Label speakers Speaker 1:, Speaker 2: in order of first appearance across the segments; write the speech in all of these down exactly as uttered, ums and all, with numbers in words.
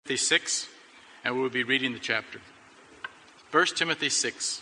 Speaker 1: six, and we will be reading the chapter. First Timothy six.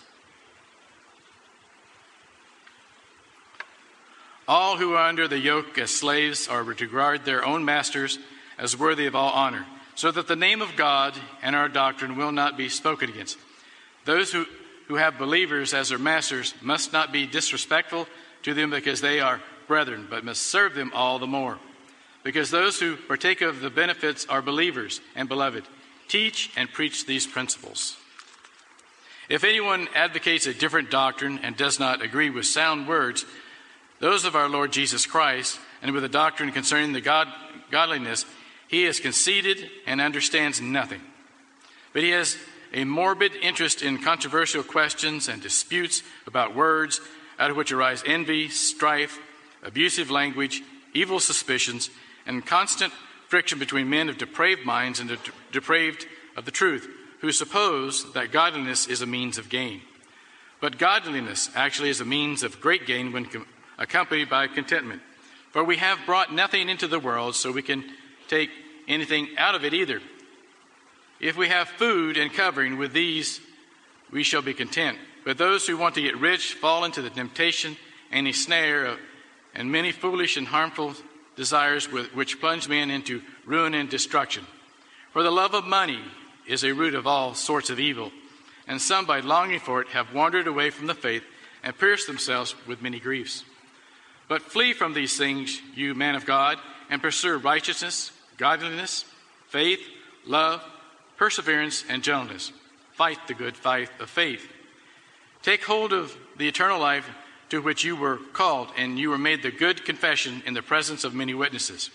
Speaker 1: All who are under the yoke as slaves are to regard their own masters as worthy of all honor, so that the name of God and our doctrine will not be spoken against. Those who, who have believers as their masters must not be disrespectful to them because they are brethren, but must serve them all the more. Because those who partake of the benefits are believers and beloved. Teach and preach these principles. If anyone advocates a different doctrine and does not agree with sound words, those of our Lord Jesus Christ, and with the doctrine concerning the God, godliness, he is conceited and understands nothing. But he has a morbid interest in controversial questions and disputes about words, out of which arise envy, strife, abusive language, evil suspicions, and constant friction between men of depraved minds and de- depraved of the truth, who suppose that godliness is a means of gain. But godliness actually is a means of great gain when com- accompanied by contentment. For we have brought nothing into the world, so we can take anything out of it either. If we have food and covering, with these we shall be content. But those who want to get rich fall into the temptation and a snare of, and many foolish and harmful desires which plunge men into ruin and destruction. For the love of money is a root of all sorts of evil, and some by longing for it have wandered away from the faith and pierced themselves with many griefs. But flee from these things, you man of God, and pursue righteousness, godliness, faith, love, perseverance, and gentleness. Fight the good fight of faith. Take hold of the eternal life to which you were called, and you were made the good confession in the presence of many witnesses.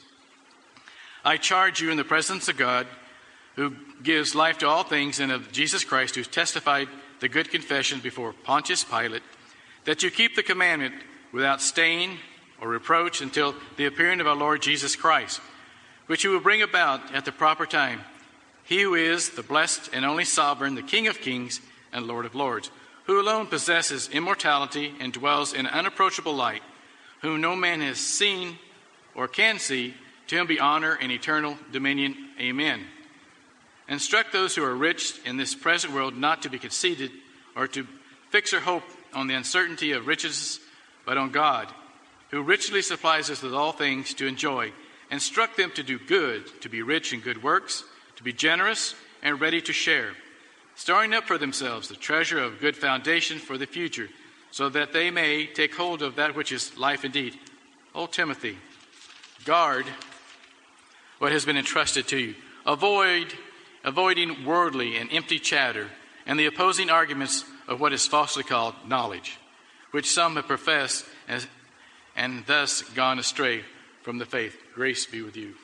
Speaker 1: I charge you in the presence of God, who gives life to all things, and of Jesus Christ, who testified the good confession before Pontius Pilate, that you keep the commandment without stain or reproach until the appearing of our Lord Jesus Christ, which he will bring about at the proper time. He who is the blessed and only sovereign, the King of kings and Lord of lords, who alone possesses immortality and dwells in unapproachable light, whom no man has seen or can see, to him be honor and eternal dominion. Amen. Instruct those who are rich in this present world not to be conceited or to fix their hope on the uncertainty of riches, but on God, who richly supplies us with all things to enjoy. Instruct them to do good, to be rich in good works, to be generous and ready to share, storing up for themselves the treasure of good foundation for the future, so that they may take hold of that which is life indeed. O Timothy, guard what has been entrusted to you. Avoid avoiding worldly and empty chatter and the opposing arguments of what is falsely called knowledge, which some have professed as, and thus gone astray from the faith. Grace be with you.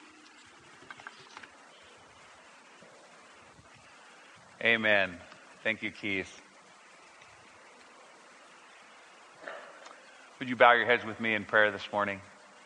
Speaker 2: Amen. Thank you, Keith. Would you bow your heads with me in prayer this morning?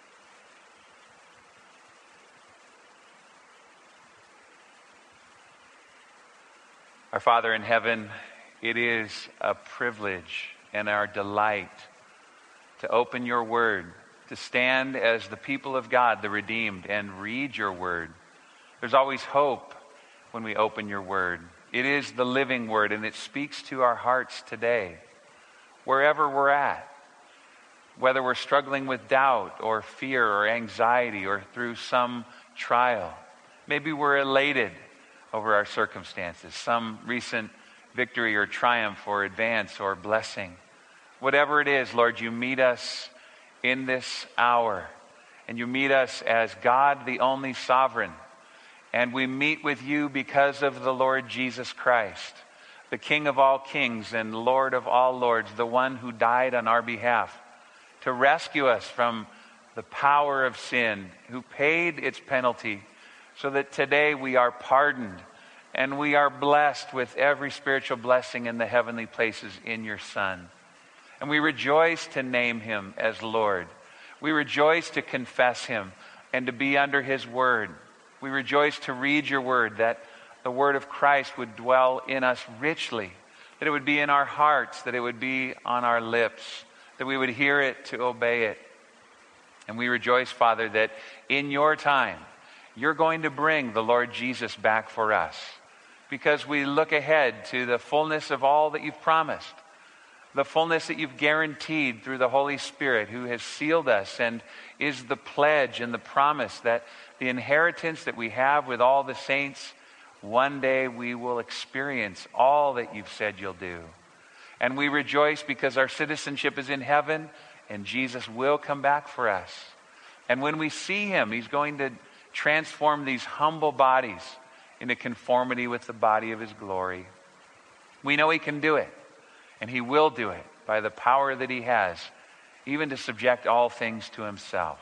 Speaker 2: Our Father in heaven, it is a privilege and our delight to open your word, to stand as the people of God, the redeemed, and read your word. There's always hope when we open your word. It is the living word, and it speaks to our hearts today, wherever we're at, whether we're struggling with doubt or fear or anxiety or through some trial. Maybe we're elated over our circumstances, some recent victory or triumph or advance or blessing. Whatever it is, Lord, you meet us in this hour, and you meet us as God, the only sovereign. And we meet with you because of the Lord Jesus Christ, the King of all kings and Lord of all lords, the one who died on our behalf to rescue us from the power of sin, who paid its penalty so that today we are pardoned and we are blessed with every spiritual blessing in the heavenly places in your Son. And we rejoice to name him as Lord. We rejoice to confess him and to be under his word. We rejoice to read your word, that the word of Christ would dwell in us richly, that it would be in our hearts, that it would be on our lips, that we would hear it to obey it. And we rejoice, Father, that in your time, you're going to bring the Lord Jesus back for us, because we look ahead to the fullness of all that you've promised, the fullness that you've guaranteed through the Holy Spirit, who has sealed us and is the pledge and the promise that the inheritance that we have with all the saints, one day we will experience all that you've said you'll do. And we rejoice because our citizenship is in heaven, and Jesus will come back for us. And when we see him, he's going to transform these humble bodies into conformity with the body of his glory. We know he can do it, and he will do it by the power that he has, even to subject all things to himself.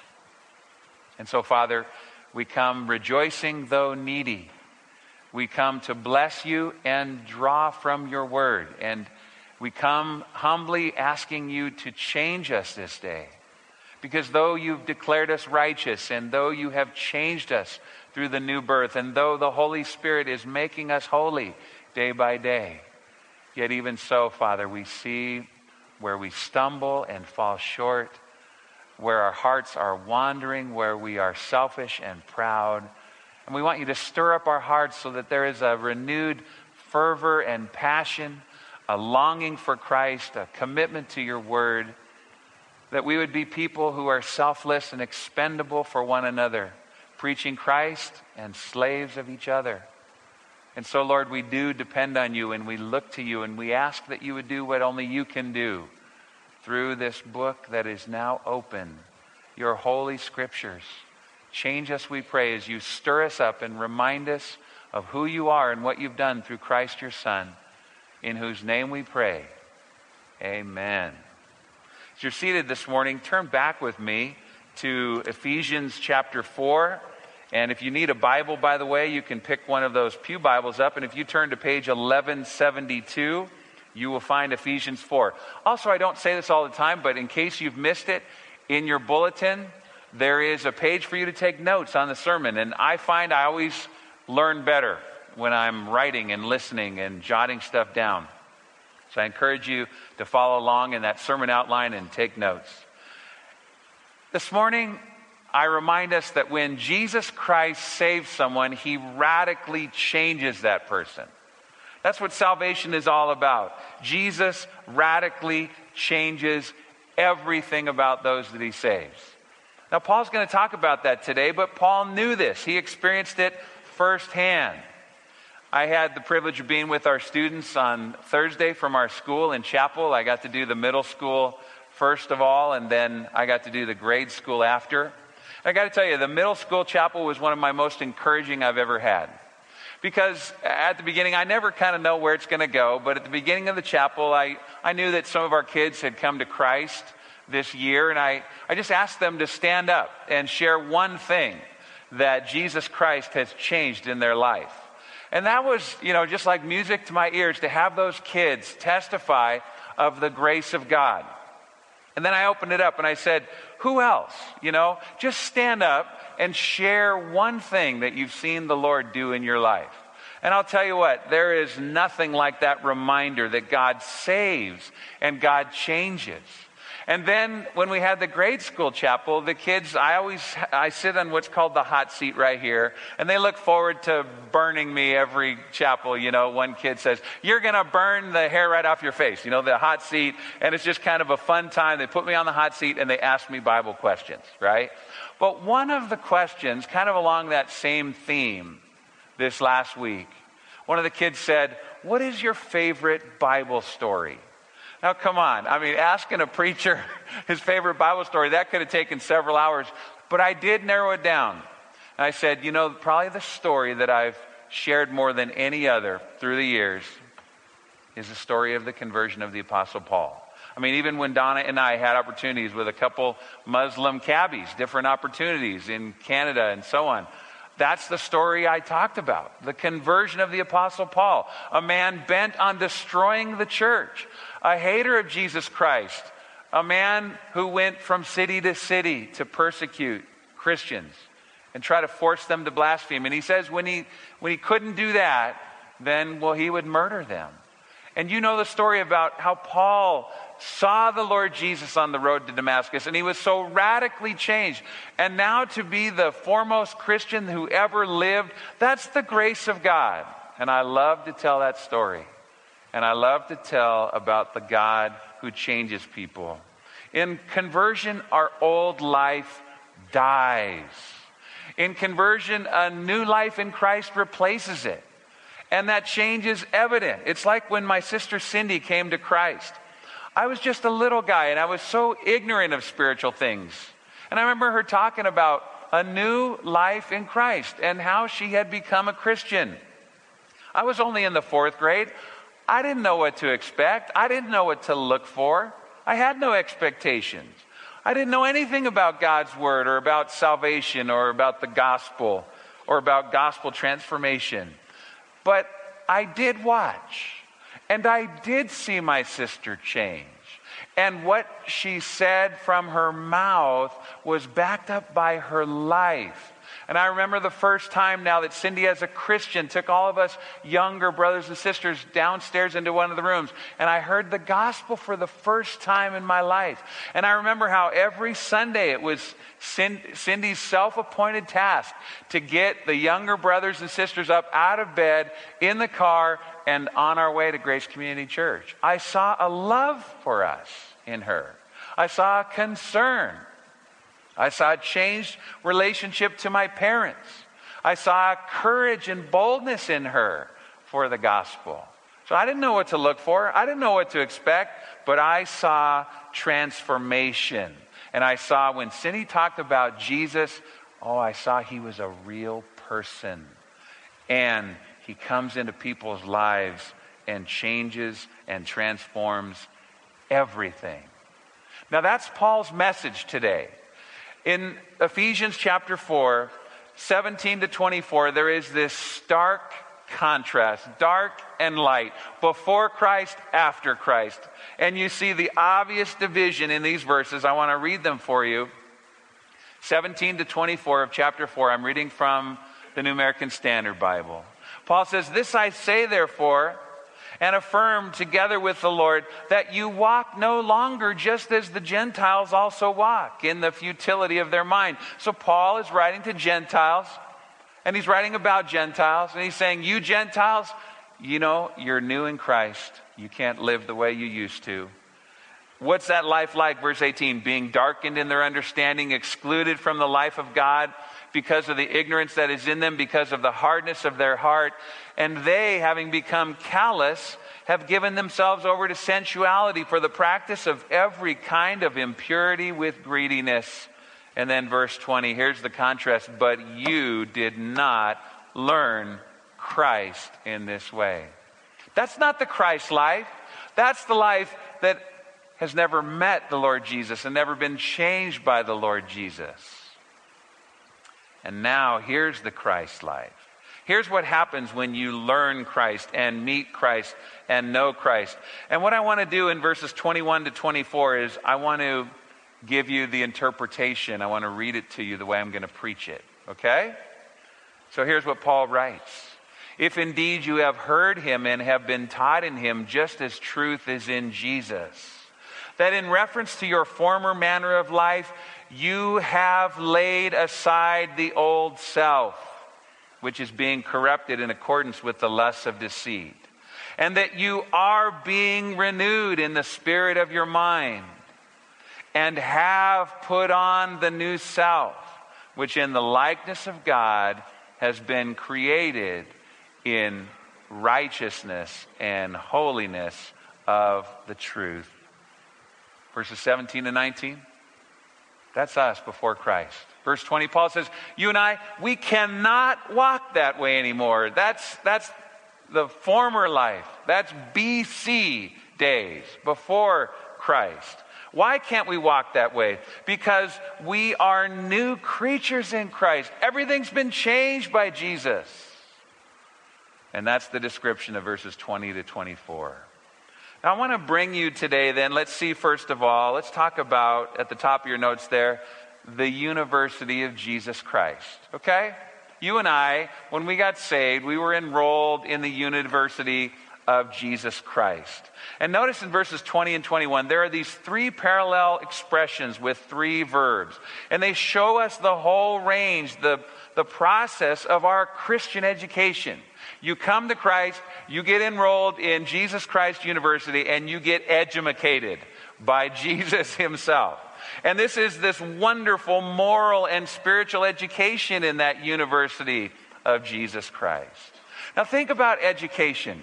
Speaker 2: And so, Father, we come rejoicing though needy. We come to bless you and draw from your word. And we come humbly asking you to change us this day. Because though you've declared us righteous, and though you have changed us through the new birth, and though the Holy Spirit is making us holy day by day, yet even so, Father, we see where we stumble and fall short, where our hearts are wandering, where we are selfish and proud. And we want you to stir up our hearts so that there is a renewed fervor and passion, a longing for Christ, a commitment to your word, that we would be people who are selfless and expendable for one another, preaching Christ and slaves of each other. And so, Lord, we do depend on you, and we look to you, and we ask that you would do what only you can do through this book that is now open, your holy scriptures. Change us, we pray, as you stir us up and remind us of who you are and what you've done through Christ your Son, in whose name we pray. Amen. As you're seated this morning, turn back with me to Ephesians chapter four. And if you need a Bible, by the way, you can pick one of those pew Bibles up. And if you turn to page eleven seventy-two, you will find Ephesians four. Also, I don't say this all the time, but in case you've missed it, in your bulletin, there is a page for you to take notes on the sermon. And I find I always learn better when I'm writing and listening and jotting stuff down. So I encourage you to follow along in that sermon outline and take notes. This morning, I remind us that when Jesus Christ saves someone, he radically changes that person. That's what salvation is all about. Jesus radically changes everything about those that he saves. Now, Paul's going to talk about that today, but Paul knew this. He experienced it firsthand. I had the privilege of being with our students on Thursday from our school in chapel. I got to do the middle school first of all, and then I got to do the grade school after. I got to tell you, the middle school chapel was one of my most encouraging I've ever had. Because at the beginning, I never kind of know where it's going to go, but at the beginning of the chapel, I, I knew that some of our kids had come to Christ this year, and I, I just asked them to stand up and share one thing that Jesus Christ has changed in their life. And that was, you know, just like music to my ears to have those kids testify of the grace of God. And then I opened it up and I said, who else? You know, just stand up and share one thing that you've seen the Lord do in your life. And I'll tell you what, there is nothing like that reminder that God saves and God changes. And then when we had the grade school chapel, the kids, I always, I sit on what's called the hot seat right here, and they look forward to burning me every chapel. You know, one kid says, you're going to burn the hair right off your face, you know, the hot seat. And it's just kind of a fun time. They put me on the hot seat and they ask me Bible questions, right? But one of the questions, kind of along that same theme this last week, one of the kids said, what is your favorite Bible story? Now, come on. I mean, asking a preacher his favorite Bible story, that could have taken several hours. But I did narrow it down. And I said, you know, probably the story that I've shared more than any other through the years is the story of the conversion of the Apostle Paul. I mean, even when Donna and I had opportunities with a couple Muslim cabbies, different opportunities in Canada and so on, that's the story I talked about. The conversion of the Apostle Paul, a man bent on destroying the church, a hater of Jesus Christ, a man who went from city to city to persecute Christians and try to force them to blaspheme. And he says when he when he couldn't do that, then, well, he would murder them. And you know the story about how Paul saw the Lord Jesus on the road to Damascus, and he was so radically changed. And now to be the foremost Christian who ever lived, that's the grace of God. And I love to tell that story. And I love to tell about the God who changes people. In conversion, our old life dies. In conversion, a new life in Christ replaces it. And that change is evident. It's like when my sister Cindy came to Christ. I was just a little guy, and I was so ignorant of spiritual things. And I remember her talking about a new life in Christ and how she had become a Christian. I was only in the fourth grade. I didn't know what to expect. I didn't know what to look for. I had no expectations. I didn't know anything about God's word or about salvation or about the gospel or about gospel transformation. But I did watch, and I did see my sister change. And what she said from her mouth was backed up by her life. And I remember the first time now that Cindy, as a Christian, took all of us younger brothers and sisters downstairs into one of the rooms. And I heard the gospel for the first time in my life. And I remember how every Sunday it was Cindy's self-appointed task to get the younger brothers and sisters up out of bed, in the car, and on our way to Grace Community Church. I saw a love for us in her. I saw a concern. I saw a changed relationship to my parents. I saw courage and boldness in her for the gospel. So I didn't know what to look for. I didn't know what to expect, but I saw transformation. And I saw when Cindy talked about Jesus, oh, I saw he was a real person. And he comes into people's lives and changes and transforms everything. Now that's Paul's message today. In Ephesians chapter four, seventeen to twenty-four, there is this stark contrast, dark and light, before Christ, after Christ. And you see the obvious division in these verses. I want to read them for you. seventeen to twenty-four of chapter four. I'm reading from the New American Standard Bible. Paul says, "This I say, therefore, and affirm together with the Lord, that you walk no longer just as the Gentiles also walk, in the futility of their mind." So Paul is writing to Gentiles, and he's writing about Gentiles, and he's saying, you Gentiles, you know, you're new in Christ. You can't live the way you used to. What's that life like? Verse eighteen, being darkened in their understanding, excluded from the life of God because of the ignorance that is in them, because of the hardness of their heart. And they, having become callous, have given themselves over to sensuality for the practice of every kind of impurity with greediness. And then verse twenty, here's the contrast. But you did not learn Christ in this way. That's not the Christ life. That's the life that has never met the Lord Jesus and never been changed by the Lord Jesus. And now here's the Christ life. Here's what happens when you learn Christ and meet Christ and know Christ. And what I want to do in verses twenty-one to twenty-four is I want to give you the interpretation. I want to read it to you the way I'm going to preach it. Okay? So here's what Paul writes. If indeed you have heard him and have been taught in him, just as truth is in Jesus, that in reference to your former manner of life, you have laid aside the old self, which is being corrupted in accordance with the lusts of deceit, and that you are being renewed in the spirit of your mind, and have put on the new self, which in the likeness of God has been created in righteousness and holiness of the truth. Verses seventeen and nineteen. That's us before Christ. Verse twenty, Paul says, you and I, we cannot walk that way anymore. That's, that's the former life. That's B C days, before Christ. Why can't we walk that way? Because we are new creatures in Christ. Everything's been changed by Jesus. And that's the description of verses twenty to twenty-four. Now I want to bring you today then, let's see first of all, let's talk about, at the top of your notes there, the University of Jesus Christ. Okay? You and I, when we got saved, we were enrolled in the University of Jesus Christ. And notice in verses twenty and twenty-one, there are these three parallel expressions with three verbs. And they show us the whole range, the, the process of our Christian education. You come to Christ, you get enrolled in Jesus Christ University, and you get edumacated by Jesus himself. And this is this wonderful moral and spiritual education in that University of Jesus Christ. Now think about education.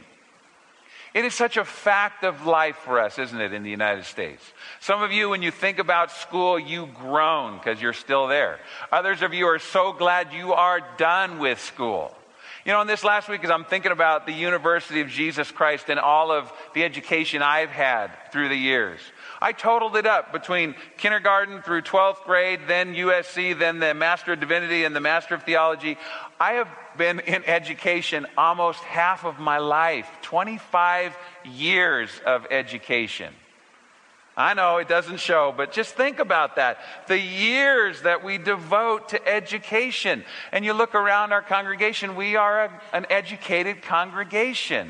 Speaker 2: It is such a fact of life for us, isn't it, in the United States? Some of you, when you think about school, you groan because you're still there. Others of you are so glad you are done with school. You know, in this last week, as I'm thinking about the University of Jesus Christ and all of the education I've had through the years, I totaled it up between kindergarten through twelfth grade, then U S C, then the Master of Divinity and the Master of Theology. I have been in education almost half of my life, twenty-five years of education. I know it doesn't show, but just think about that. The years that we devote to education. And you look around our congregation, we are a, an educated congregation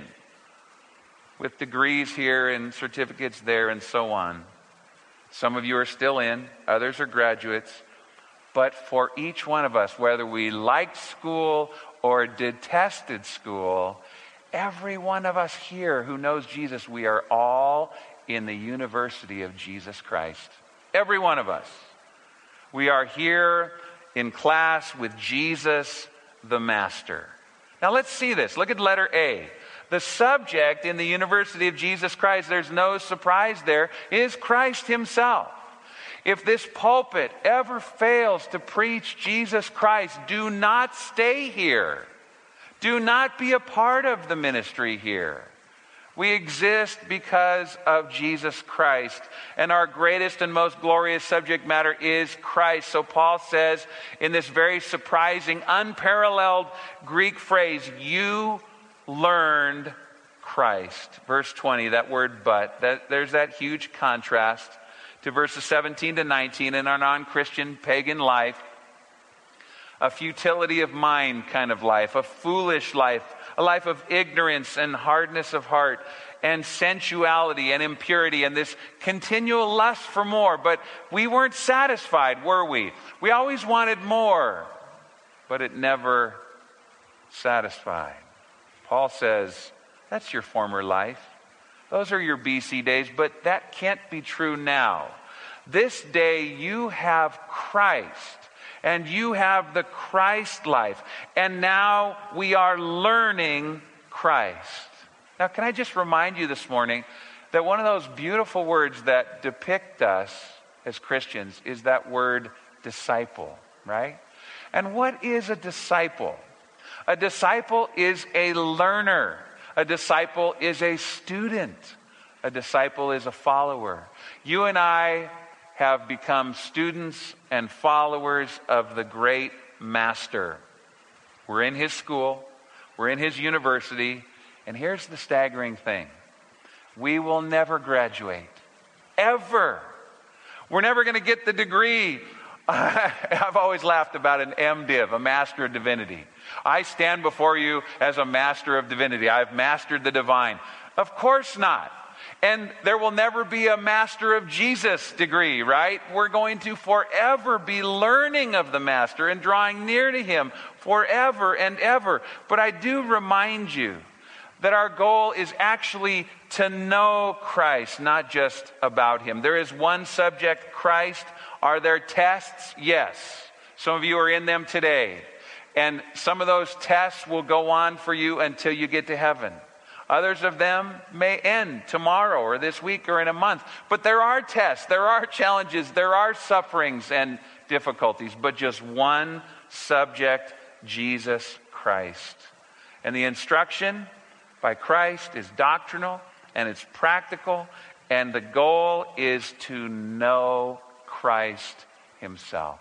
Speaker 2: with degrees here and certificates there and so on. Some of you are still in, others are graduates. But for each one of us, whether we liked school or detested school, every one of us here who knows Jesus, we are all in the University of Jesus Christ. Every one of us. We are here in class with Jesus, the Master. Now let's see this. Look at letter A. The subject in the University of Jesus Christ, there's no surprise there, is Christ himself. If this pulpit ever fails to preach Jesus Christ, do not stay here. Do not be a part of the ministry here. We exist because of Jesus Christ, and our greatest and most glorious subject matter is Christ. So Paul says in this very surprising, unparalleled Greek phrase, you learned Christ. Verse twenty, that word but, that, there's that huge contrast to verses seventeen to nineteen in our non-Christian pagan life. A futility of mind kind of life, a foolish life, a life of ignorance and hardness of heart and sensuality and impurity and this continual lust for more. But we weren't satisfied, were we? We always wanted more, but it never satisfied. Paul says, that's your former life. Those are your B C days, but that can't be true now. This day you have Christ. And you have the Christ life. And now we are learning Christ. Now, can I just remind you this morning that one of those beautiful words that depict us as Christians is that word disciple, right? And what is a disciple? A disciple is a learner. A disciple is a student. A disciple is a follower. You and I have become students and followers of the great Master. We're in his school, we're in his university, and here's the staggering thing. We will never graduate, ever. We're never going to get the degree. I've always laughed about an MDiv, a Master of Divinity. I stand before you as a Master of Divinity. I've mastered the divine. Of course not. And there will never be a Master of Jesus degree, right? We're going to forever be learning of the Master and drawing near to him forever and ever. But I do remind you that our goal is actually to know Christ, not just about him. There is one subject, Christ. Are there tests? Yes. Some of you are in them today. And some of those tests will go on for you until you get to heaven. Others of them may end tomorrow or this week or in a month. But there are tests, there are challenges, there are sufferings and difficulties. But just one subject, Jesus Christ. And the instruction by Christ is doctrinal and it's practical. And the goal is to know Christ himself.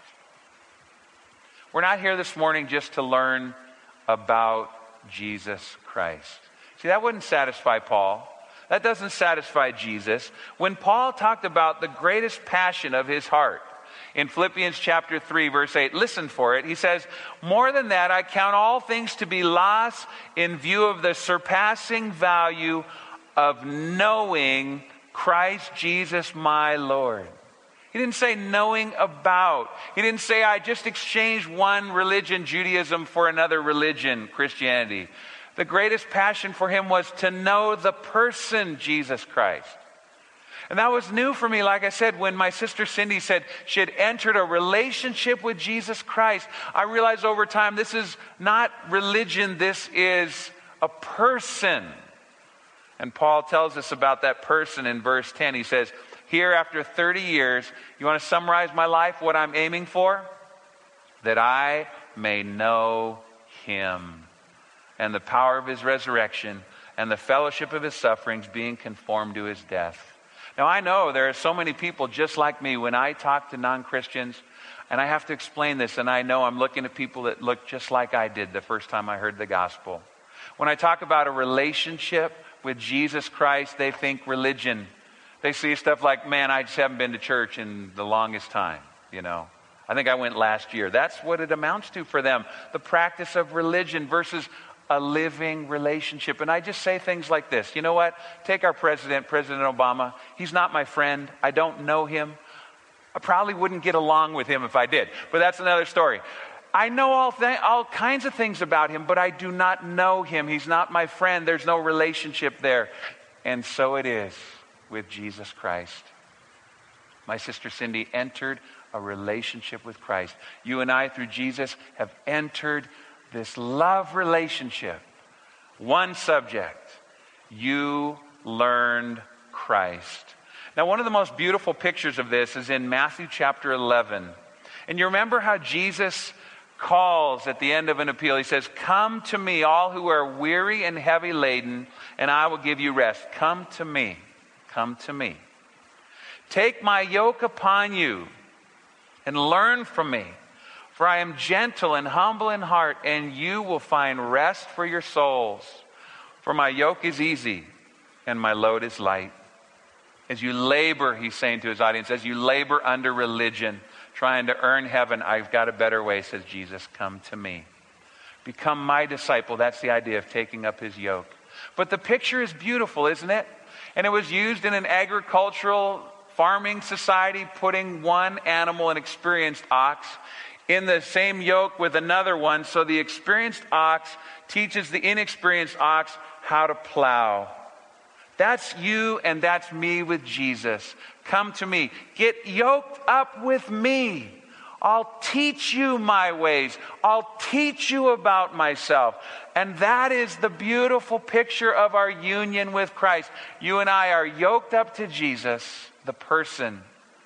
Speaker 2: We're not here this morning just to learn about Jesus Christ. See, that wouldn't satisfy Paul. That doesn't satisfy Jesus. When Paul talked about the greatest passion of his heart, in Philippians chapter three, verse eight. Listen for it. He says, "More than that, I count all things to be loss in view of the surpassing value of knowing Christ Jesus my Lord." He didn't say knowing about. He didn't say I just exchanged one religion, Judaism, for another religion, Christianity. The greatest passion for him was to know the person, Jesus Christ. And that was new for me, like I said, when my sister Cindy said she had entered a relationship with Jesus Christ. I realized over time this is not religion, this is a person. And Paul tells us about that person in verse ten. He says, "Here after thirty years, you want to summarize my life, what I'm aiming for? That I may know him and the power of his resurrection and the fellowship of his sufferings, being conformed to his death." Now I know there are so many people just like me when I talk to non-Christians, and I have to explain this, and I know I'm looking at people that look just like I did the first time I heard the gospel. When I talk about a relationship with Jesus Christ, they think religion. They see stuff like, man, I just haven't been to church in the longest time, you know. I think I went last year. That's what it amounts to for them. The practice of religion versus a living relationship. And I just say things like this. You know what? Take our president, President Obama. He's not my friend. I don't know him. I probably wouldn't get along with him if I did. But that's another story. I know all, th- all kinds of things about him, but I do not know him. He's not my friend. There's no relationship there. And so it is with Jesus Christ. My sister Cindy entered a relationship with Christ. You and I, through Jesus, have entered this love relationship. One subject. You learned Christ. Now, one of the most beautiful pictures of this is in Matthew chapter eleven. And you remember how Jesus calls at the end of an appeal. He says, "Come to me, all who are weary and heavy laden, and I will give you rest." Come to me. Come to me. "Take my yoke upon you and learn from me, for I am gentle and humble in heart, and you will find rest for your souls. For my yoke is easy and my load is light." As you labor, he's saying to his audience, as you labor under religion, trying to earn heaven, I've got a better way, says Jesus. Come to me. Become my disciple. That's the idea of taking up his yoke. But the picture is beautiful, isn't it? And it was used in an agricultural farming society, putting one animal, an experienced ox, in the same yoke with another one. So the experienced ox teaches the inexperienced ox how to plow. That's you and that's me with Jesus. Come to me. Get yoked up with me. I'll teach you my ways. I'll teach you about myself. And that is the beautiful picture of our union with Christ. You and I are yoked up to Jesus, the person.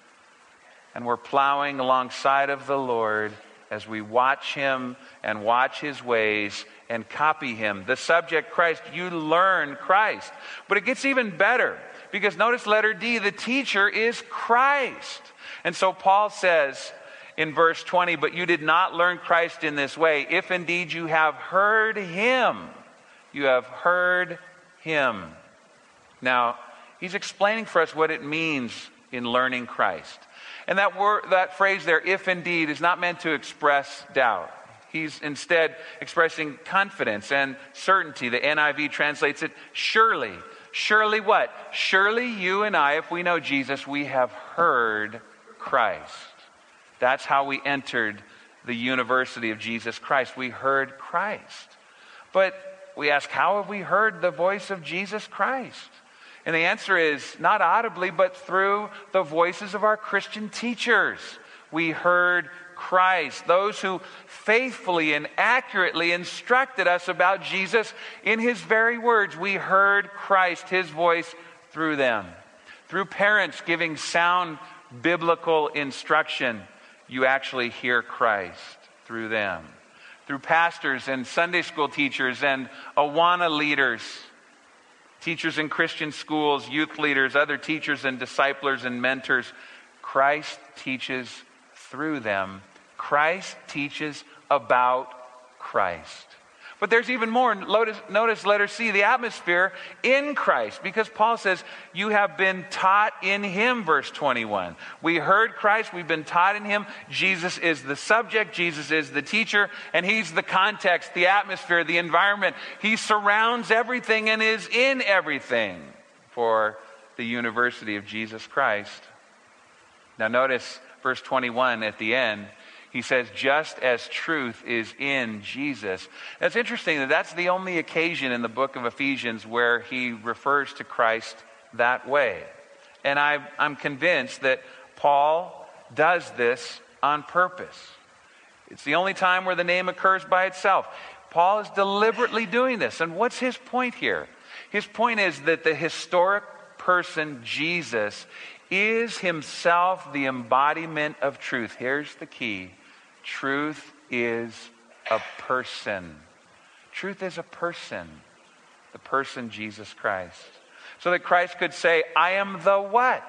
Speaker 2: And we're plowing alongside of the Lord as we watch him and watch his ways and copy him. The subject, Christ, you learn Christ. But it gets even better, because notice letter D, the teacher is Christ. And so Paul says in verse twenty, "But you did not learn Christ in this way, if indeed you have heard him." You have heard him. Now, he's explaining for us what it means in learning Christ. And that word, that phrase there, "if indeed," is not meant to express doubt. He's instead expressing confidence and certainty. The N I V translates it, surely. Surely what? Surely you and I, if we know Jesus, we have heard Christ. That's how we entered the university of Jesus Christ. We heard Christ. But we ask, how have we heard the voice of Jesus Christ? And the answer is not audibly, but through the voices of our Christian teachers. We heard Christ, those who faithfully and accurately instructed us about Jesus in his very words. We heard Christ, his voice, through them. Through parents giving sound biblical instruction, you actually hear Christ through them. Through pastors and Sunday school teachers and Awana leaders, teachers in Christian schools, youth leaders, other teachers and disciplers and mentors, Christ teaches through them. Christ teaches about Christ. But there's even more. Notice, notice letter C, the atmosphere in Christ. Because Paul says, you have been taught in him, verse twenty-one. We heard Christ, we've been taught in him. Jesus is the subject, Jesus is the teacher, and he's the context, the atmosphere, the environment. He surrounds everything and is in everything for the university of Jesus Christ. Now notice verse twenty-one at the end. He says, just as truth is in Jesus. That's interesting that that's the only occasion in the book of Ephesians where he refers to Christ that way. And I, I'm convinced that Paul does this on purpose. It's the only time where the name occurs by itself. Paul is deliberately doing this. And what's his point here? His point is that the historic person, Jesus, is himself the embodiment of truth. Here's the key. Truth is a person. Truth is a person. The person Jesus Christ. So that Christ could say, I am the what?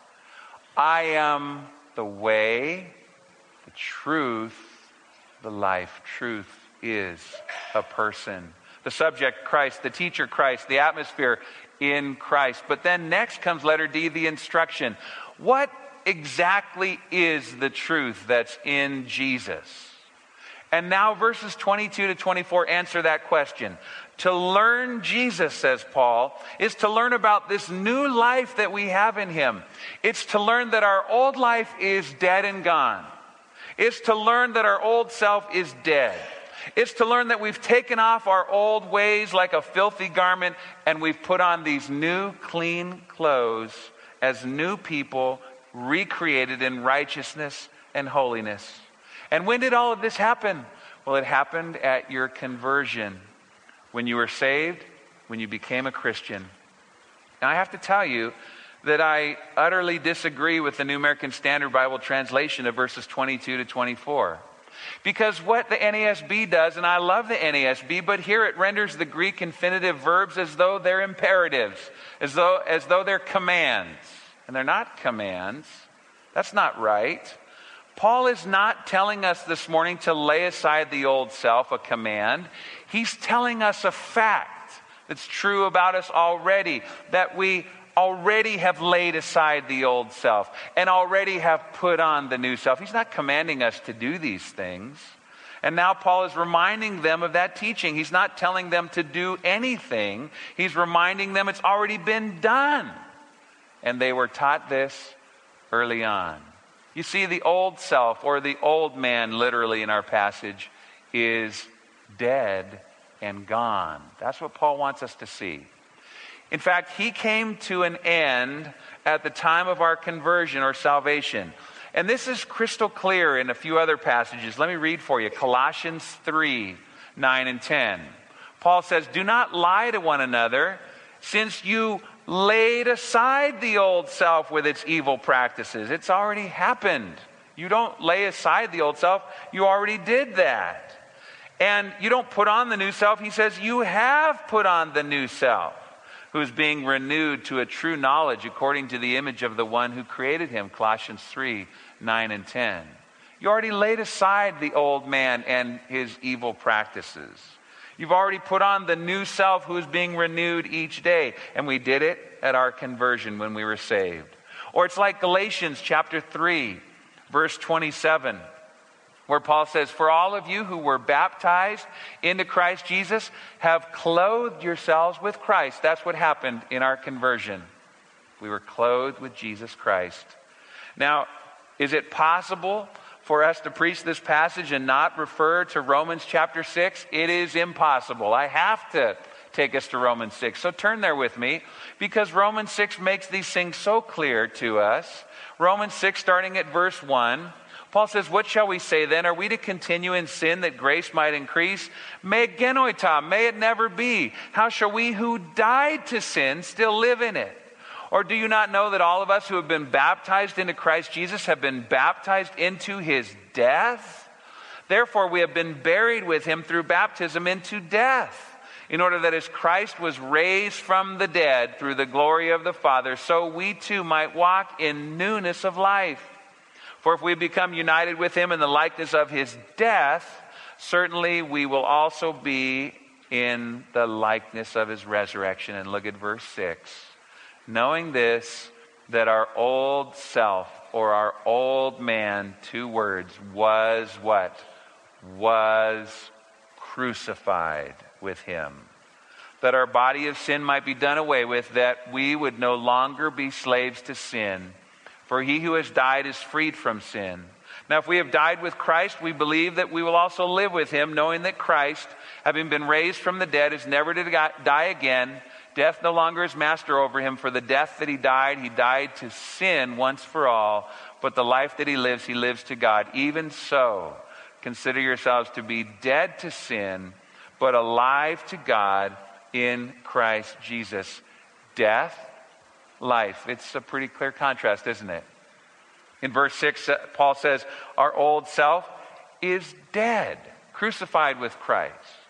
Speaker 2: I am the way, the truth, the life. Truth is a person. The subject, Christ. The teacher, Christ. The atmosphere, in Christ. But then next comes letter D, the instruction. What exactly is the truth that's in Jesus? And now verses twenty-two to twenty-four answer that question. To learn Jesus, says Paul, is to learn about this new life that we have in him. It's to learn that our old life is dead and gone. It's to learn that our old self is dead. It's to learn that we've taken off our old ways like a filthy garment and we've put on these new clean clothes as new people recreated in righteousness and holiness. And when did all of this happen? Well, it happened at your conversion. When you were saved, when you became a Christian. Now, I have to tell you that I utterly disagree with the New American Standard Bible translation of verses twenty-two to twenty-four. Because what the N A S B does, and I love the N A S B, but here it renders the Greek infinitive verbs as though they're imperatives, as though, as though they're commands. And they're not commands. That's not right. Paul is not telling us this morning to lay aside the old self, a command. He's telling us a fact that's true about us already, that we already have laid aside the old self and already have put on the new self. He's not commanding us to do these things. And now Paul is reminding them of that teaching. He's not telling them to do anything. He's reminding them it's already been done. And they were taught this early on. You see, the old self, or the old man, literally in our passage, is dead and gone. That's what Paul wants us to see. In fact, he came to an end at the time of our conversion or salvation. And this is crystal clear in a few other passages. Let me read for you. Colossians three, nine and ten. Paul says, do not lie to one another, since you laid aside the old self with its evil practices. It's already happened. You don't lay aside the old self. You already did that. And you don't put on the new self. He says you have put on the new self, who is being renewed to a true knowledge according to the image of the one who created him. Colossians three, nine and ten. You already laid aside the old man and his evil practices. You've already put on the new self who is being renewed each day. And we did it at our conversion when we were saved. Or it's like Galatians chapter three, verse twenty-seven, where Paul says, for all of you who were baptized into Christ Jesus have clothed yourselves with Christ. That's what happened in our conversion. We were clothed with Jesus Christ. Now, is it possible for us to preach this passage and not refer to Romans chapter six? It is impossible. I have to take us to Romans six. So turn there with me, because Romans six makes these things so clear to us. Romans six, starting at verse one, Paul says, what shall we say then? Are we to continue in sin that grace might increase? Me genoita, may it never be. How shall we who died to sin still live in it? Or do you not know that all of us who have been baptized into Christ Jesus have been baptized into his death? Therefore, we have been buried with him through baptism into death, in order that as Christ was raised from the dead through the glory of the Father, so we too might walk in newness of life. For if we become united with him in the likeness of his death, certainly we will also be in the likeness of his resurrection. And look at verse six. Knowing this, that our old self, or our old man, two words, was what? Was crucified with him. That our body of sin might be done away with, that we would no longer be slaves to sin. For he who has died is freed from sin. Now, if we have died with Christ, we believe that we will also live with him, knowing that Christ, having been raised from the dead, is never to die again. Death no longer is master over him. For the death that he died, he died to sin once for all. But the life that he lives, he lives to God. Even so, consider yourselves to be dead to sin, but alive to God in Christ Jesus. Death, life. It's a pretty clear contrast, isn't it? In verse six, Paul says, our old self is dead, crucified with Christ.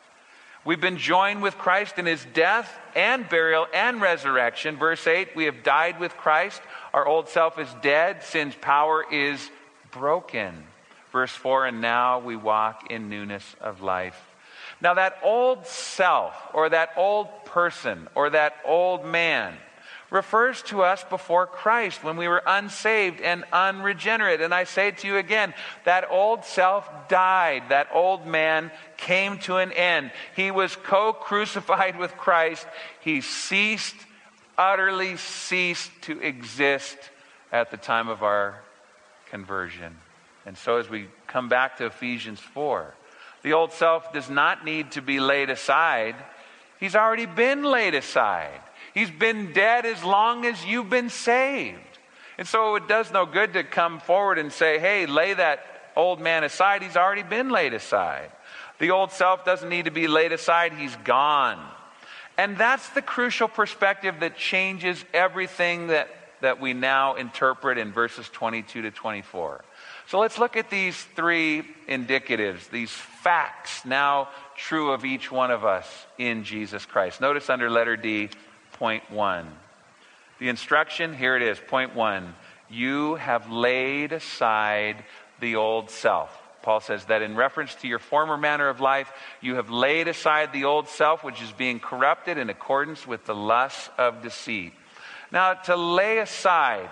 Speaker 2: We've been joined with Christ in his death and burial and resurrection. Verse eight, we have died with Christ. Our old self is dead. Sin's power is broken. Verse four, and now we walk in newness of life. Now that old self, or that old person, or that old man refers to us before Christ when we were unsaved and unregenerate. And I say to you again, that old self died. That old man came to an end. He was co-crucified with Christ. He ceased, utterly ceased to exist at the time of our conversion. And so as we come back to Ephesians four, the old self does not need to be laid aside. He's already been laid aside. He's been dead as long as you've been saved. And so it does no good to come forward and say, hey, lay that old man aside. He's already been laid aside. The old self doesn't need to be laid aside. He's gone. And that's the crucial perspective that changes everything that, that we now interpret in verses twenty-two to twenty-four. So let's look at these three indicatives, these facts now true of each one of us in Jesus Christ. Notice under letter D, point one. The instruction, here it is, point one. You have laid aside the old self. Paul says that in reference to your former manner of life, you have laid aside the old self, which is being corrupted in accordance with the lusts of deceit. Now, to lay aside,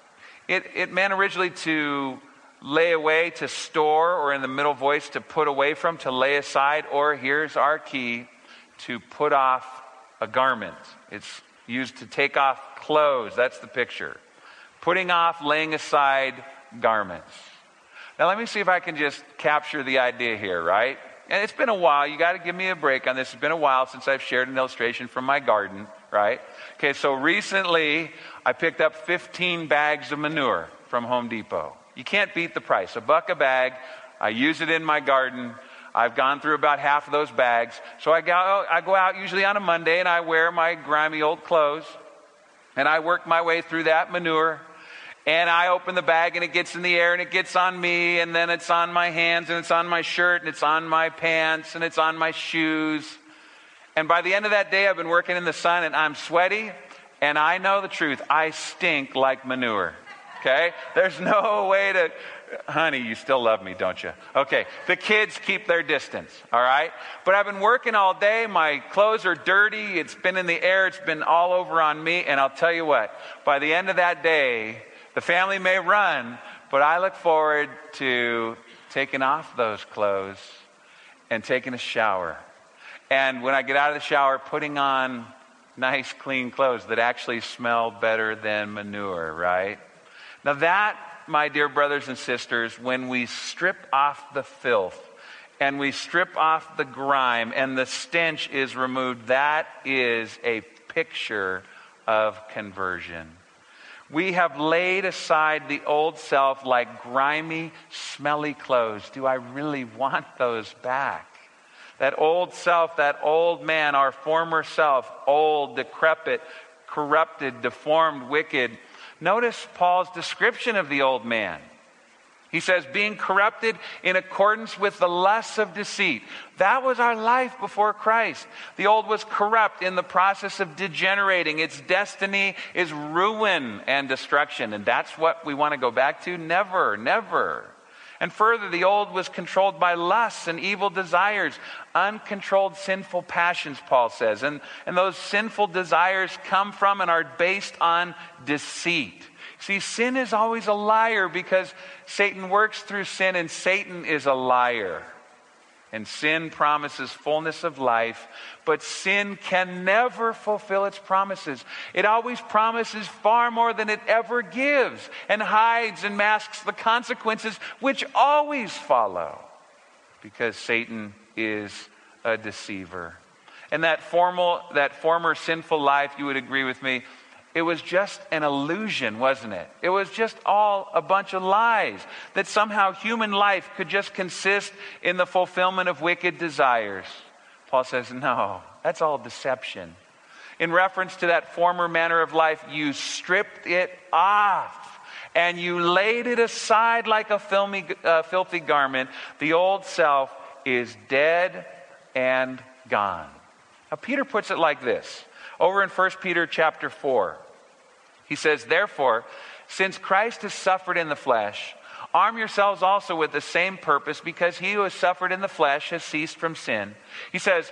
Speaker 2: it, it meant originally to lay away, to store, or in the middle voice, to put away from, to lay aside, or here's our key, to put off a garment. It's used to take off clothes. That's the picture. Putting off, laying aside garments. Now let me see if I can just capture the idea here, right? And it's been a while. You got to give me a break on this. It's been a while since I've shared an illustration from my garden, right? Okay, so recently I picked up fifteen bags of manure from Home Depot. You can't beat the price. A buck a bag. I use it in my garden. I've gone through about half of those bags. So I go, I go out usually on a Monday and I wear my grimy old clothes. And I work my way through that manure. And I open the bag and it gets in the air and it gets on me. And then it's on my hands and it's on my shirt and it's on my pants and it's on my shoes. And by the end of that day, I've been working in the sun and I'm sweaty. And I know the truth. I stink like manure. Okay? There's no way to... Honey, you still love me, don't you? Okay, the kids keep their distance, all right? But I've been working all day. My clothes are dirty. It's been in the air. It's been all over on me. And I'll tell you what, by the end of that day, the family may run, but I look forward to taking off those clothes and taking a shower. And when I get out of the shower, putting on nice, clean clothes that actually smell better than manure, right? Now that, my dear brothers and sisters, when we strip off the filth and we strip off the grime and the stench is removed, that is a picture of conversion. We have laid aside the old self like grimy, smelly clothes. Do I really want those back? That old self, that old man, our former self, old, decrepit, corrupted, deformed, wicked. Notice Paul's description of the old man. He says, being corrupted in accordance with the lusts of deceit. That was our life before Christ. The old was corrupt in the process of degenerating. Its destiny is ruin and destruction. And that's what we want to go back to? Never, never. And further, the old was controlled by lusts and evil desires, uncontrolled sinful passions, Paul says. And, and those sinful desires come from and are based on deceit. See, sin is always a liar because Satan works through sin, and Satan is a liar. And sin promises fullness of life, but sin can never fulfill its promises. It always promises far more than it ever gives, and hides and masks the consequences which always follow, because Satan is a deceiver. And that formal, that former sinful life, you would agree with me, it was just an illusion, wasn't it? It was just all a bunch of lies, that somehow human life could just consist in the fulfillment of wicked desires. Paul says, no, that's all deception. In reference to that former manner of life, you stripped it off and you laid it aside like a filmy, uh, filthy garment. The old self is dead and gone. Now, Peter puts it like this. Over in First Peter chapter four, he says, therefore, since Christ has suffered in the flesh, arm yourselves also with the same purpose, because he who has suffered in the flesh has ceased from sin. He says,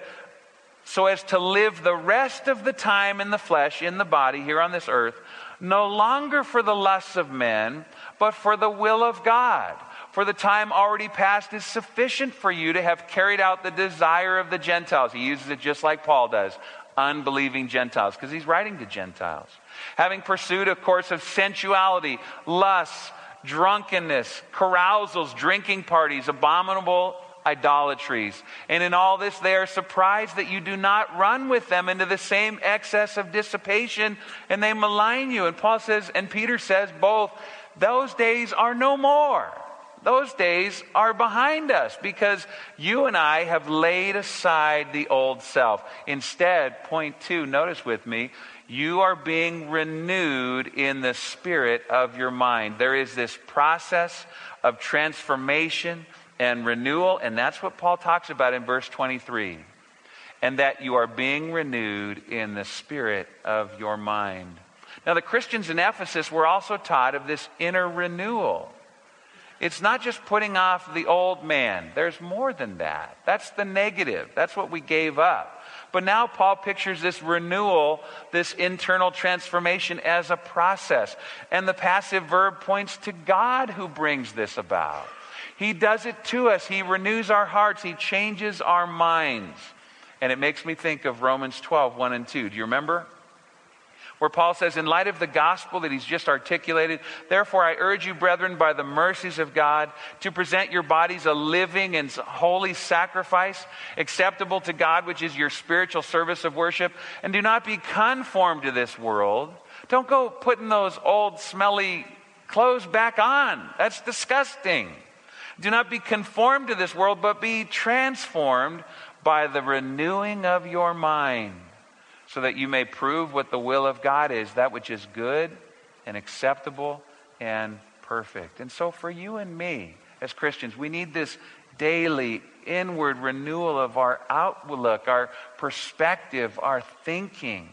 Speaker 2: so as to live the rest of the time in the flesh, in the body, here on this earth, no longer for the lusts of men, but for the will of God. For the time already past is sufficient for you to have carried out the desire of the Gentiles. He uses it just like Paul does. Unbelieving Gentiles, because he's writing to Gentiles. Having pursued a course of sensuality, lusts, drunkenness, carousals, drinking parties, abominable idolatries. And in all this they are surprised that you do not run with them into the same excess of dissipation, and they malign you. And Paul says, and Peter says both, those days are no more. Those days are behind us, because you and I have laid aside the old self. Instead, point two, notice with me, you are being renewed in the spirit of your mind. There is this process of transformation and renewal, and that's what Paul talks about in verse twenty-three. And that you are being renewed in the spirit of your mind. Now, the Christians in Ephesus were also taught of this inner renewal. It's not just putting off the old man. There's more than that. That's the negative. That's what we gave up. But now Paul pictures this renewal, this internal transformation as a process. And the passive verb points to God who brings this about. He does it to us. He renews our hearts. He changes our minds. And it makes me think of Romans twelve, one and two. Do you remember? Where Paul says, in light of the gospel that he's just articulated, therefore I urge you, brethren, by the mercies of God, to present your bodies a living and holy sacrifice, acceptable to God, which is your spiritual service of worship. And do not be conformed to this world. Don't go putting those old smelly clothes back on. That's disgusting. Do not be conformed to this world, but be transformed by the renewing of your mind, so that you may prove what the will of God is, that which is good and acceptable and perfect. And so for you and me as Christians, we need this daily inward renewal of our outlook, our perspective, our thinking.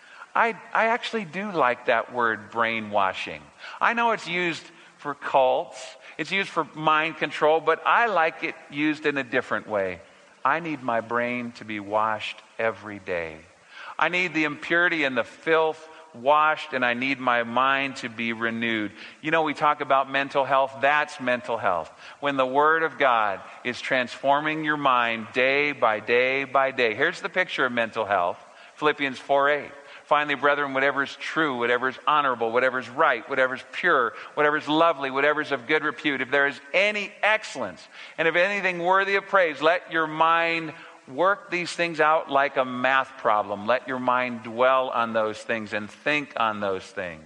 Speaker 2: I, I actually do like that word brainwashing. I know it's used for cults, it's used for mind control, but I like it used in a different way. I need my brain to be washed every day. I need the impurity and the filth washed, and I need my mind to be renewed. You know, we talk about mental health. That's mental health. When the Word of God is transforming your mind day by day by day. Here's the picture of mental health. Philippians four eight. Finally, brethren, whatever is true, whatever is honorable, whatever is right, whatever is pure, whatever is lovely, whatever is of good repute, if there is any excellence, and if anything worthy of praise, let your mind work these things out like a math problem. Let your mind dwell on those things and think on those things.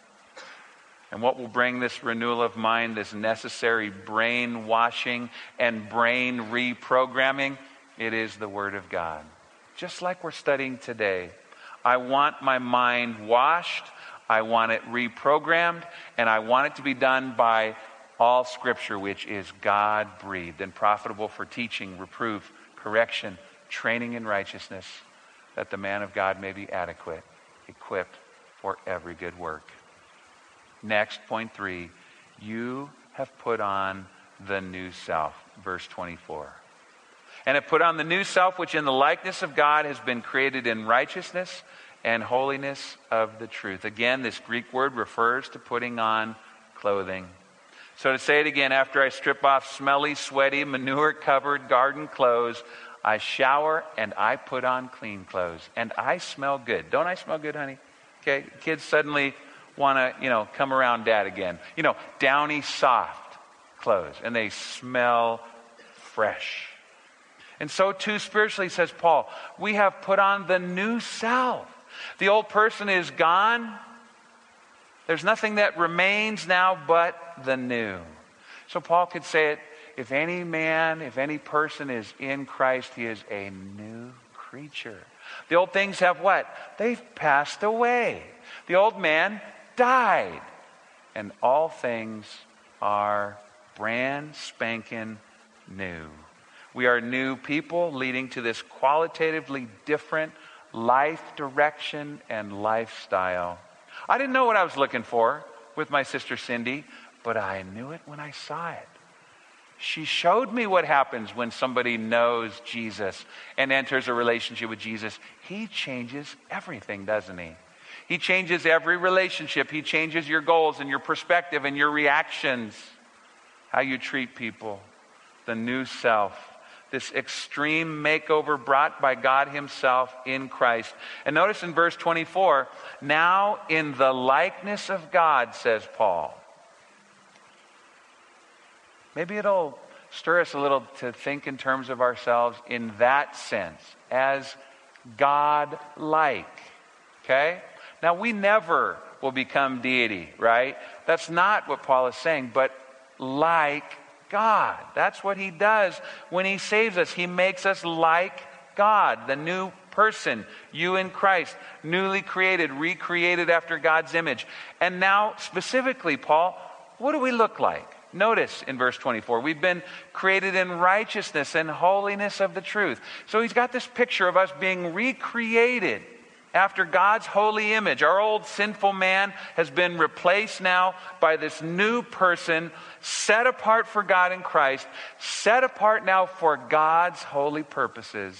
Speaker 2: And what will bring this renewal of mind, this necessary brain washing and brain reprogramming? It is the Word of God. Just like we're studying today. I want my mind washed, I want it reprogrammed, and I want it to be done by all Scripture, which is God-breathed and profitable for teaching, reproof, correction, training in righteousness, that the man of God may be adequate, equipped for every good work. Next, point three, you have put on the new self. Verse twenty-four. And have put on the new self, which in the likeness of God has been created in righteousness and holiness of the truth. Again, this Greek word refers to putting on clothing. So to say it again, after I strip off smelly, sweaty, manure-covered garden clothes, I shower and I put on clean clothes. And I smell good. Don't I smell good, honey? Okay, kids suddenly want to, you know, come around dad again. You know, downy, soft clothes. And they smell fresh. And so too spiritually, says Paul, we have put on the new self. The old person is gone. There's nothing that remains now but the new. So Paul could say it, if any man, if any person is in Christ, he is a new creature. The old things have what? They've passed away. The old man died. And all things are brand spanking new. We are new people leading to this qualitatively different life direction and lifestyle. I didn't know what I was looking for with my sister Cindy, but I knew it when I saw it. She showed me what happens when somebody knows Jesus and enters a relationship with Jesus. He changes everything, doesn't he? He changes every relationship. He changes your goals and your perspective and your reactions, how you treat people, the new self. This extreme makeover brought by God himself in Christ. And notice in verse twenty-four, now in the likeness of God, says Paul. Maybe it'll stir us a little to think in terms of ourselves in that sense, as God-like. Okay? Now we never will become deity, right? That's not what Paul is saying, but like God. That's what he does when he saves us. He makes us like God, the new person, you in Christ, newly created, recreated after God's image. And now, specifically, Paul, what do we look like? Notice in verse twenty-four, we've been created in righteousness and holiness of the truth. So he's got this picture of us being recreated after God's holy image. Our old sinful man has been replaced now by this new person, set apart for God in Christ, set apart now for God's holy purposes.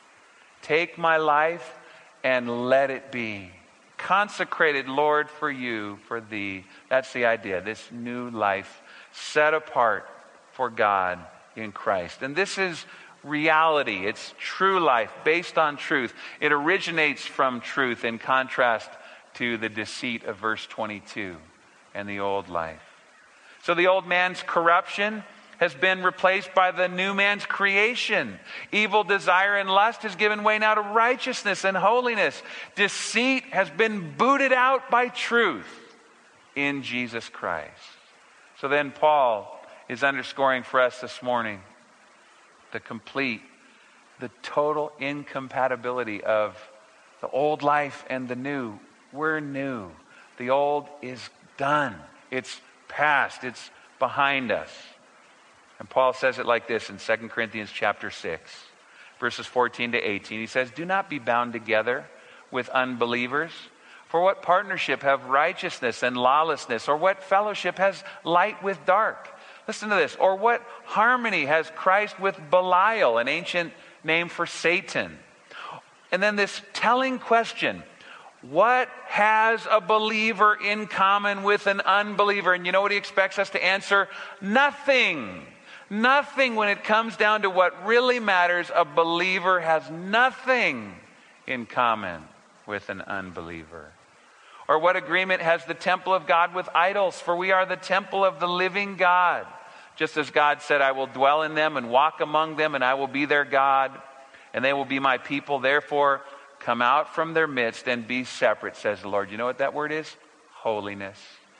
Speaker 2: Take my life and let it be consecrated, Lord, for you, for thee. That's the idea, this new life set apart for God in Christ. And this is reality. It's true life based on truth. It originates from truth in contrast to the deceit of verse twenty-two and the old life. So the old man's corruption has been replaced by the new man's creation. Evil desire and lust has given way now to righteousness and holiness. Deceit has been booted out by truth in Jesus Christ. So then Paul is underscoring for us this morning the complete, the total incompatibility of the old life and the new. We're new. The old is done. It's past. It's behind us. And Paul says it like this in Second Corinthians chapter six, verses fourteen to eighteen. He says, do not be bound together with unbelievers. For what partnership have righteousness and lawlessness? Or what fellowship has light with dark? Listen to this. Or what harmony has Christ with Belial, an ancient name for Satan? And then this telling question. What has a believer in common with an unbeliever? And you know what he expects us to answer? Nothing. Nothing when it comes down to what really matters. A believer has nothing in common with an unbeliever. Or what agreement has the temple of God with idols? For we are the temple of the living God. Just as God said, I will dwell in them and walk among them, and I will be their God, and they will be my people. Therefore, come out from their midst and be separate, says the Lord. You know what that word is? Holiness.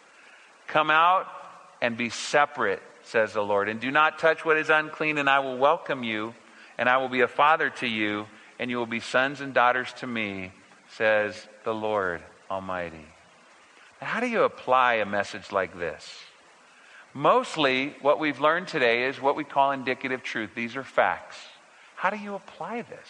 Speaker 2: Come out and be separate, says the Lord. And do not touch what is unclean, and I will welcome you, and I will be a father to you, and you will be sons and daughters to me, says the Lord Almighty. Now, how do you apply a message like this? Mostly, what we've learned today is what we call indicative truth. These are facts. How do you apply this?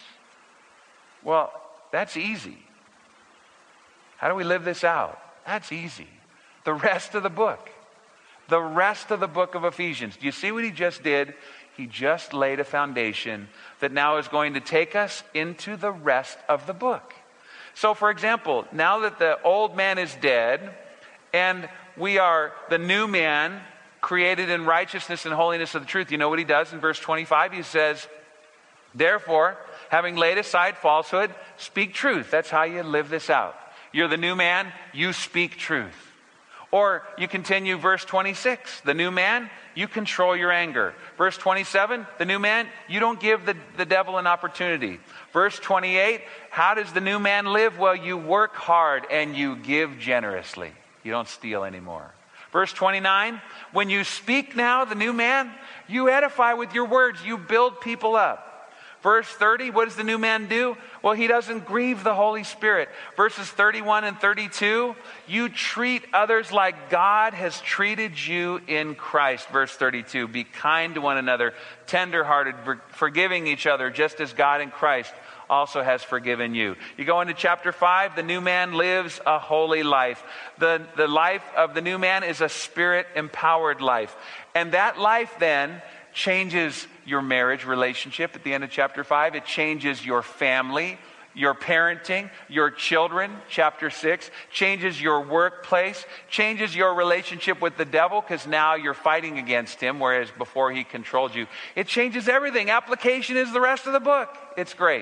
Speaker 2: Well, that's easy. How do we live this out? That's easy. The rest of the book. the rest of the book of Ephesians. Do you see what he just did? He just laid a foundation that now is going to take us into the rest of the book. So, for example, now that the old man is dead and we are the new man created in righteousness and holiness of the truth, you know what he does in verse twenty-five? He says, therefore, having laid aside falsehood, speak truth. That's how you live this out. You're the new man, you speak truth. Or you continue verse twenty-six, the new man, you control your anger. Verse twenty-seven, the new man, you don't give the, the devil an opportunity. Verse twenty-eight, how does the new man live? Well, you work hard and you give generously. You don't steal anymore. Verse twenty-nine, when you speak now, the new man, you edify with your words, you build people up. Verse thirty, what does the new man do? Well, he doesn't grieve the Holy Spirit. Verses thirty-one and thirty-two, you treat others like God has treated you in Christ. Verse thirty-two, be kind to one another, tenderhearted, forgiving each other, just as God in Christ also has forgiven you. You go into chapter five, the new man lives a holy life. The, the life of the new man is a spirit-empowered life. And that life then changes your marriage relationship at the end of chapter five. It changes your family, your parenting, your children, chapter six. Changes your workplace, changes your relationship with the devil because now you're fighting against him, whereas before he controlled you. It changes everything. Application is the rest of the book. It's great.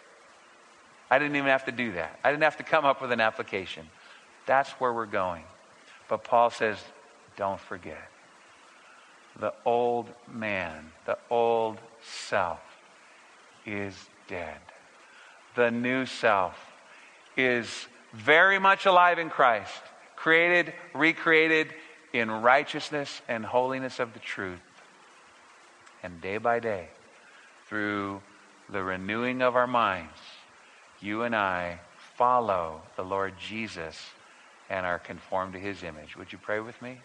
Speaker 2: I didn't even have to do that. I didn't have to come up with an application. That's where we're going. But Paul says, don't forget. The old man, the old self is dead. The new self is very much alive in Christ, created, recreated in righteousness and holiness of the truth. And day by day, through the renewing of our minds, you and I follow the Lord Jesus and are conformed to his image. Would you pray with me?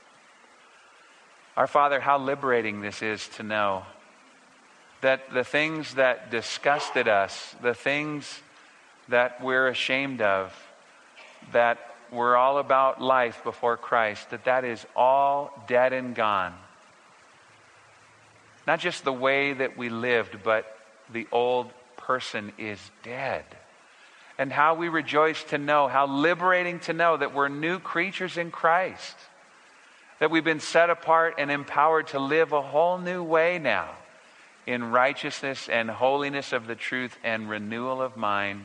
Speaker 2: Our Father, how liberating this is to know that the things that disgusted us, the things that we're ashamed of, that were all about life before Christ, that that is all dead and gone. Not just the way that we lived, but the old person is dead. And how we rejoice to know, how liberating to know that we're new creatures in Christ. That we've been set apart and empowered to live a whole new way now in righteousness and holiness of the truth and renewal of mind.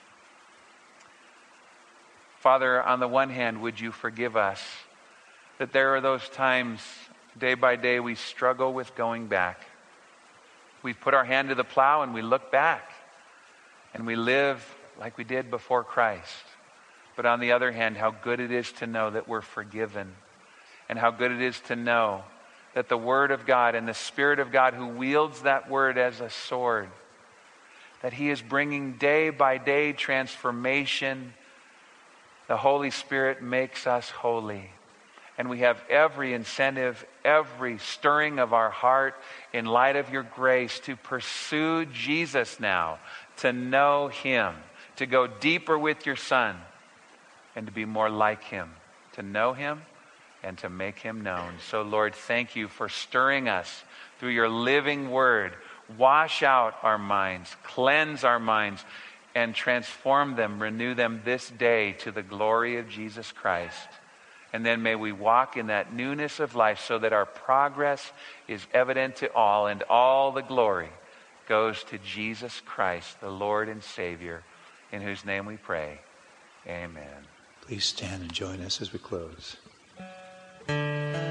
Speaker 2: Father, on the one hand, would you forgive us that there are those times, day by day, we struggle with going back. We put our hand to the plow and we look back and we live like we did before Christ. But on the other hand, how good it is to know that we're forgiven. And how good it is to know that the Word of God and the Spirit of God who wields that Word as a sword, that He is bringing day by day transformation. The Holy Spirit makes us holy. And we have every incentive, every stirring of our heart in light of your grace to pursue Jesus now, to know Him, to go deeper with your Son, and to be more like Him, to know Him and to make Him known. So Lord, thank you for stirring us through your living word. Wash out our minds, cleanse our minds, and transform them, renew them this day to the glory of Jesus Christ. And then may we walk in that newness of life so that our progress is evident to all, and all the glory goes to Jesus Christ, the Lord and Savior, in whose name we pray. Amen.
Speaker 3: Please stand and join us as we close.